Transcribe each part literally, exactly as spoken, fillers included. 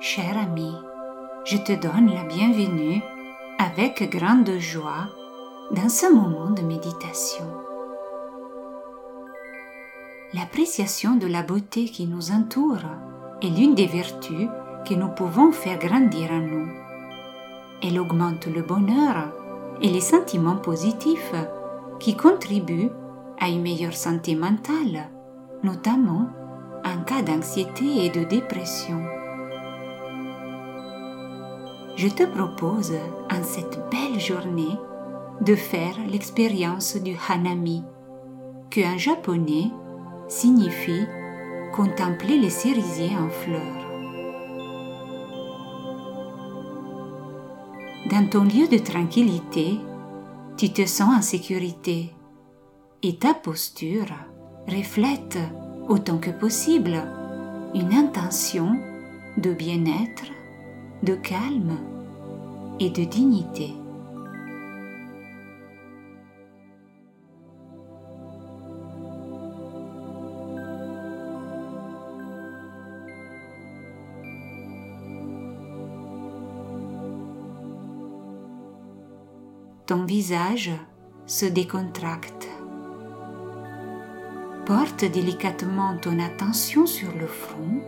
Cher ami, je te donne la bienvenue avec grande joie dans ce moment de méditation. L'appréciation de la beauté qui nous entoure est l'une des vertus que nous pouvons faire grandir en nous. Elle augmente le bonheur et les sentiments positifs qui contribuent à une meilleure santé mentale, notamment en cas d'anxiété et de dépression. Je te propose en cette belle journée de faire l'expérience du Hanami, qui en japonais signifie contempler les cerisiers en fleurs. Dans ton lieu de tranquillité, tu te sens en sécurité et ta posture reflète autant que possible une intention de bien-être, de calme et de dignité. Ton visage se décontracte. Porte délicatement ton attention sur le front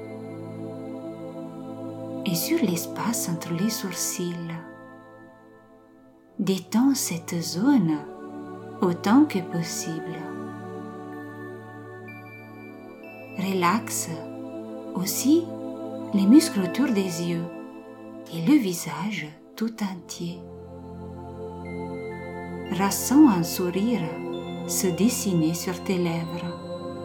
et sur l'espace entre les sourcils. Détends cette zone autant que possible. Relaxe aussi les muscles autour des yeux et le visage tout entier. Ressens un sourire se dessiner sur tes lèvres.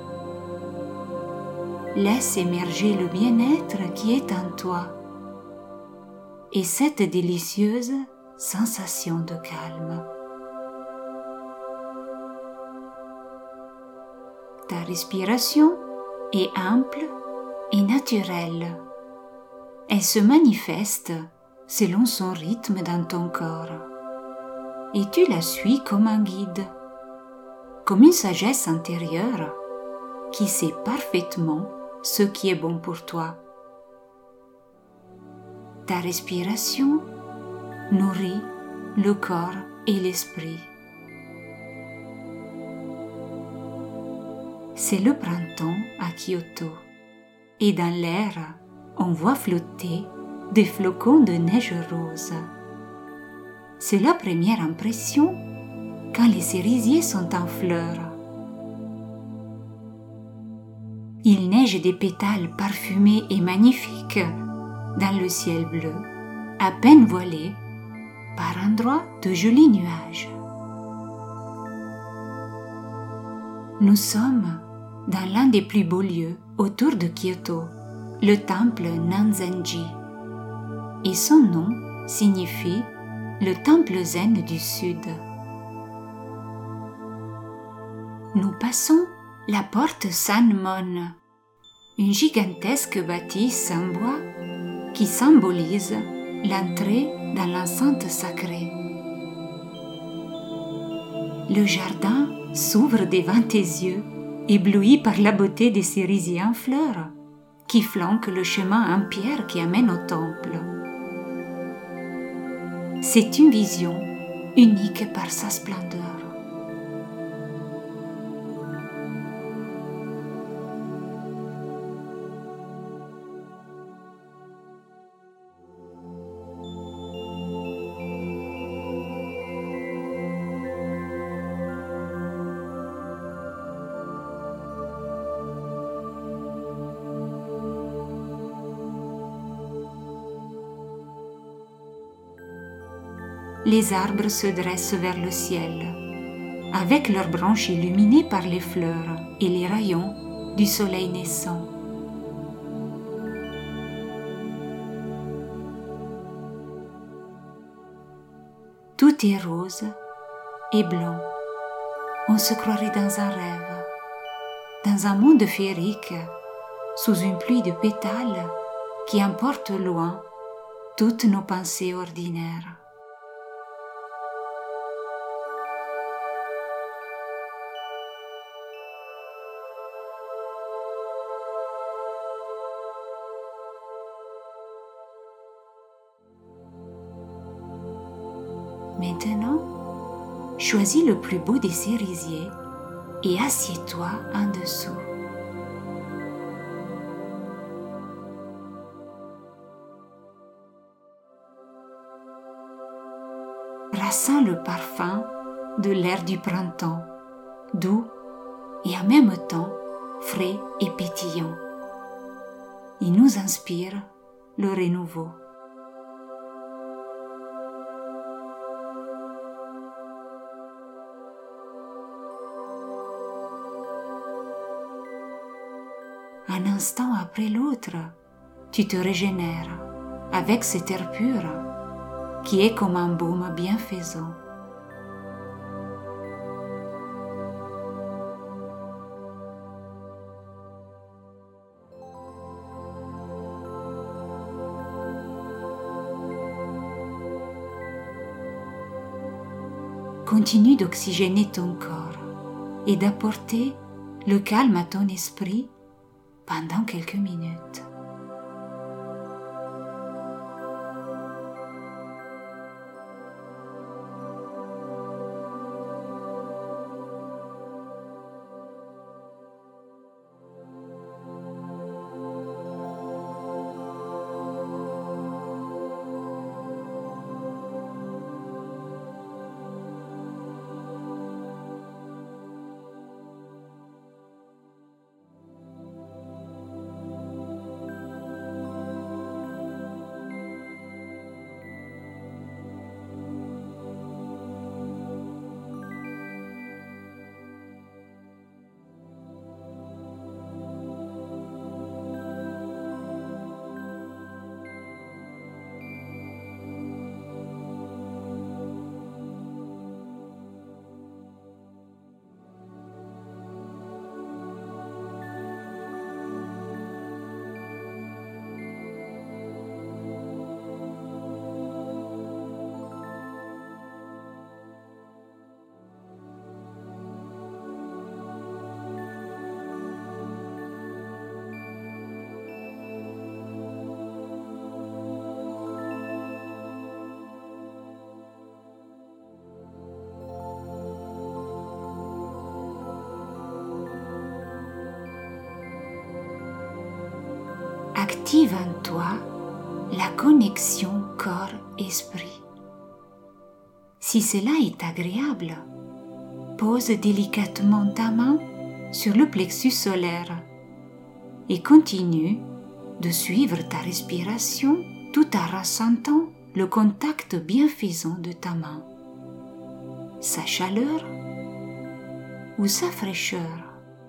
Laisse émerger le bien-être qui est en toi et cette délicieuse sensation de calme. Ta respiration est ample et naturelle. Elle se manifeste selon son rythme dans ton corps et tu la suis comme un guide, comme une sagesse intérieure qui sait parfaitement ce qui est bon pour toi. Ta respiration nourrit le corps et l'esprit. C'est le printemps à Kyoto et dans l'air, on voit flotter des flocons de neige rose. C'est la première impression quand les cerisiers sont en fleurs. Il neige des pétales parfumés et magnifiques dans le ciel bleu, à peine voilé par endroits de jolis nuages. Nous sommes dans l'un des plus beaux lieux autour de Kyoto, le temple Nanzenji, et son nom signifie le temple zen du sud. Nous passons la porte Sanmon, une gigantesque bâtisse en bois qui symbolise l'entrée dans l'enceinte sacrée. Le jardin s'ouvre devant tes yeux, ébloui par la beauté des cerisiers en fleurs qui flanquent le chemin en pierre qui amène au temple. C'est une vision unique par sa splendeur. Les arbres se dressent vers le ciel, avec leurs branches illuminées par les fleurs et les rayons du soleil naissant. Tout est rose et blanc. On se croirait dans un rêve, dans un monde féerique, sous une pluie de pétales qui emporte loin toutes nos pensées ordinaires. Maintenant, choisis le plus beau des cerisiers et assieds-toi en dessous. Ressens le parfum de l'air du printemps, doux et en même temps frais et pétillant. Il nous inspire le renouveau. Un instant après l'autre, tu te régénères avec cet air pur qui est comme un baume bienfaisant. Continue d'oxygéner ton corps et d'apporter le calme à ton esprit pendant quelques minutes. Active en toi la connexion corps-esprit. Si cela est agréable, pose délicatement ta main sur le plexus solaire et continue de suivre ta respiration tout en ressentant le contact bienfaisant de ta main, sa chaleur ou sa fraîcheur.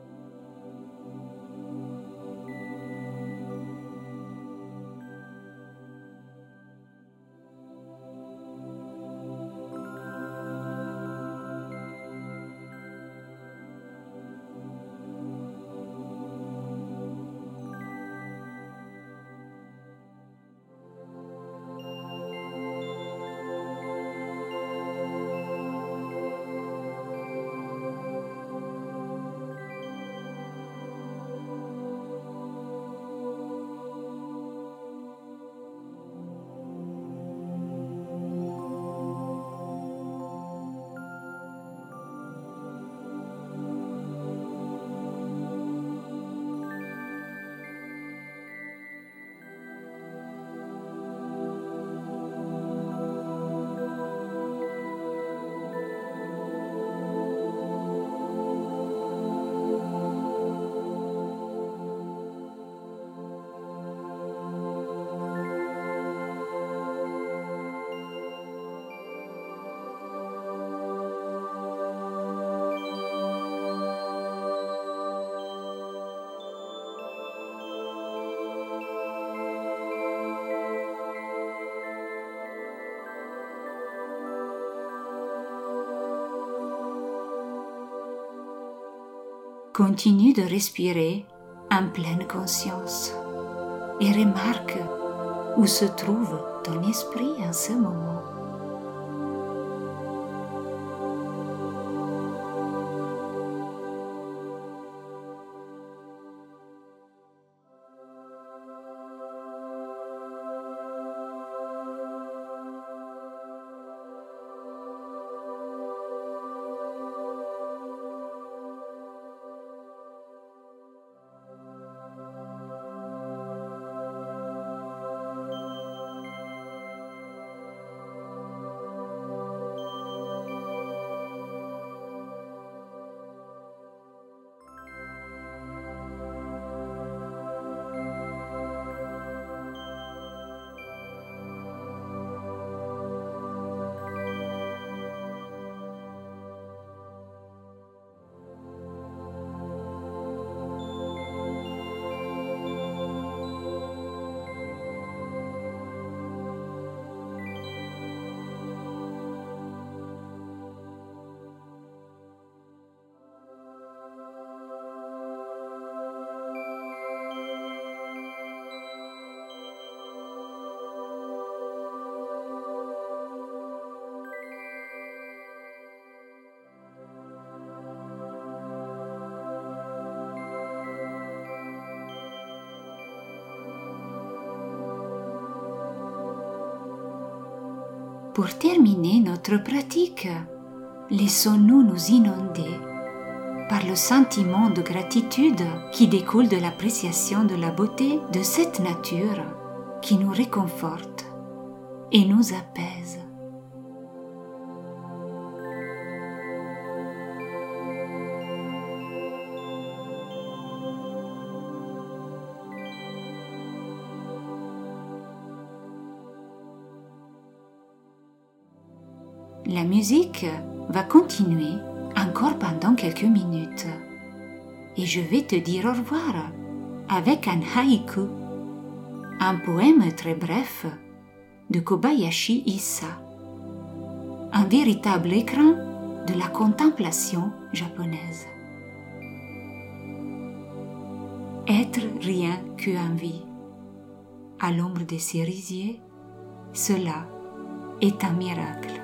Continue de respirer en pleine conscience et remarque où se trouve ton esprit en ce moment. Pour terminer notre pratique, laissons-nous nous inonder par le sentiment de gratitude qui découle de l'appréciation de la beauté de cette nature qui nous réconforte et nous apaise. La musique va continuer encore pendant quelques minutes et je vais te dire au revoir avec un haïku, un poème très bref de Kobayashi Issa, un véritable écran de la contemplation japonaise. Être rien qu'envie, à l'ombre des cerisiers, cela est un miracle.